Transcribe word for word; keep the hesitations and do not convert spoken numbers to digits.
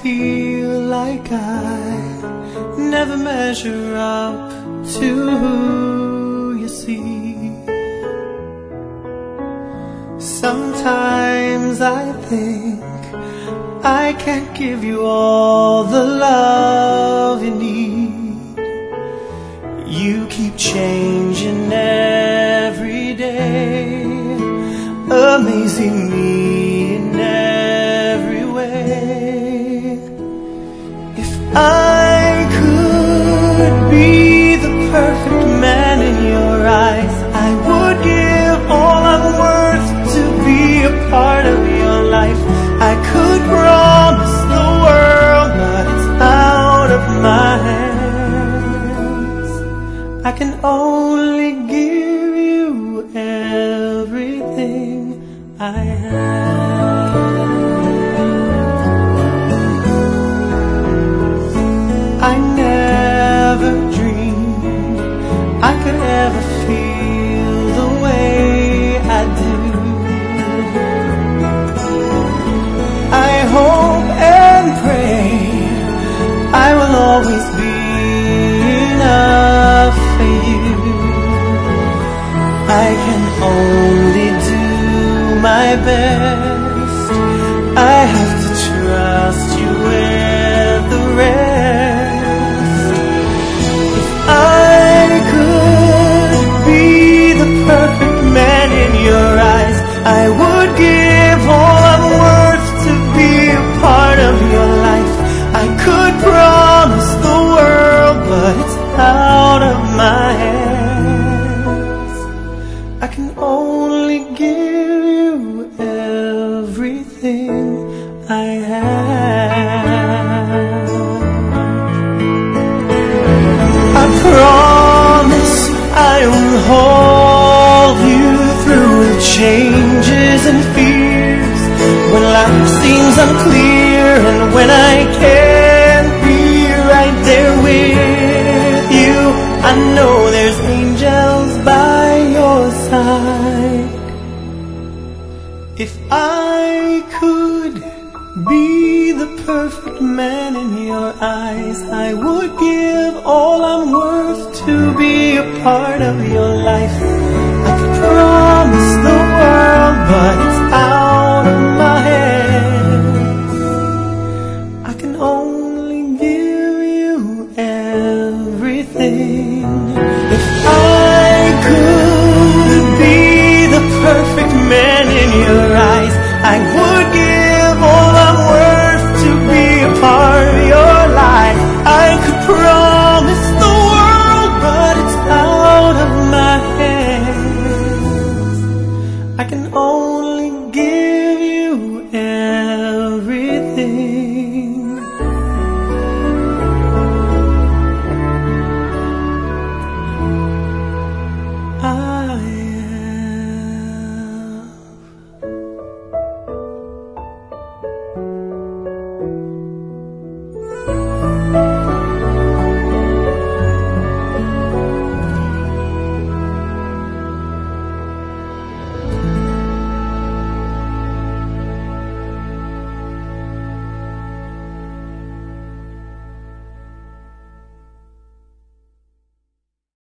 feel like I never measure up to who you see. Sometimes I think I can't give you all the love you need. You keep changing every day, amazing me in every way. If I could be the perfect man in your eyes, I would give all I'm worth to be a part of your life. I could promise the world, but it's out of my hands. I can only give you everything I have. I never dreamed I could ever feel the way I do. I hope and pray I will always be enough for you. I can only do my best. I have to trust you with the rest. If I could be the perfect man in your eyes, I would give all I'm worth to be a part of your life. I could promise the world, but it's out of my hands. I can only give you everything I have. I promise I will hold you through the changes and fears, when life seems unclear and when I can't be right there with you. I know there's angels by your side. If I could be the perfect man in your eyes, I would give all I'm worth to be a part of your life. I could promise the world, but